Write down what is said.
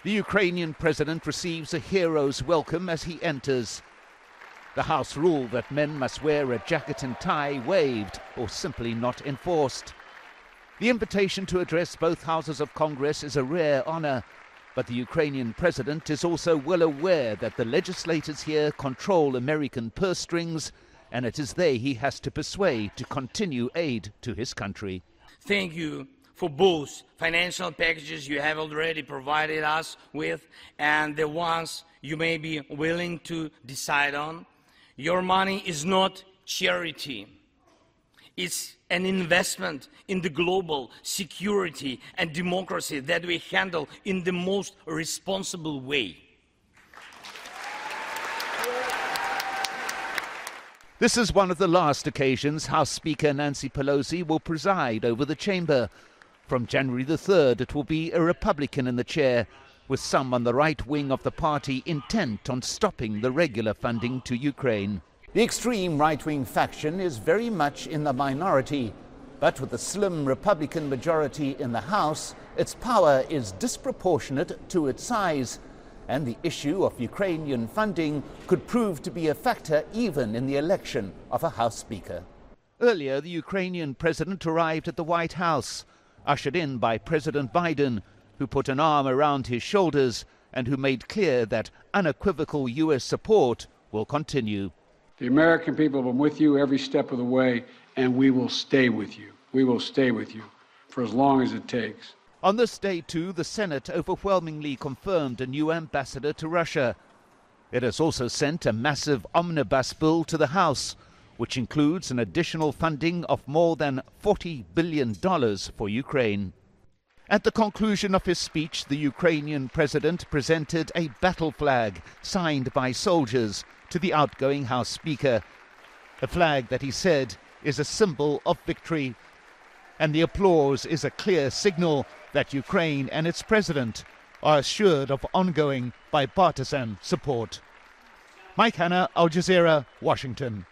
The Ukrainian president receives a hero's welcome as he enters. The House rule that men must wear a jacket and tie waived or simply not enforced. The invitation to address both houses of Congress is a rare honor, but the Ukrainian president is also well aware that the legislators here control American purse strings, and it is they he has to persuade to continue aid to his country. Thank you for both financial packages you have already provided us with and the ones you may be willing to decide on. Your money is not charity. It's an investment in the global security and democracy that we handle in the most responsible way. This is one of the last occasions House Speaker Nancy Pelosi will preside over the chamber. From January the 3rd, it will be a Republican in the chair, with some on the right wing of the party intent on stopping the regular funding to Ukraine. The extreme right-wing faction is very much in the minority, but with a slim Republican majority in the House, its power is disproportionate to its size, and the issue of Ukrainian funding could prove to be a factor even in the election of a House Speaker. Earlier, the Ukrainian president arrived at the White House, ushered in by President Biden, who put an arm around his shoulders and who made clear that unequivocal U.S. support will continue. The American people have been with you every step of the way, and we will stay with you. We will stay with you for as long as it takes. On this day, too, the Senate overwhelmingly confirmed a new ambassador to Russia. It has also sent a massive omnibus bill to the House, which includes an additional funding of more than $40 billion for Ukraine. At the conclusion of his speech, the Ukrainian president presented a battle flag signed by soldiers to the outgoing House Speaker, a flag that he said is a symbol of victory. And the applause is a clear signal that Ukraine and its president are assured of ongoing bipartisan support. Mike Hanna, Al Jazeera, Washington.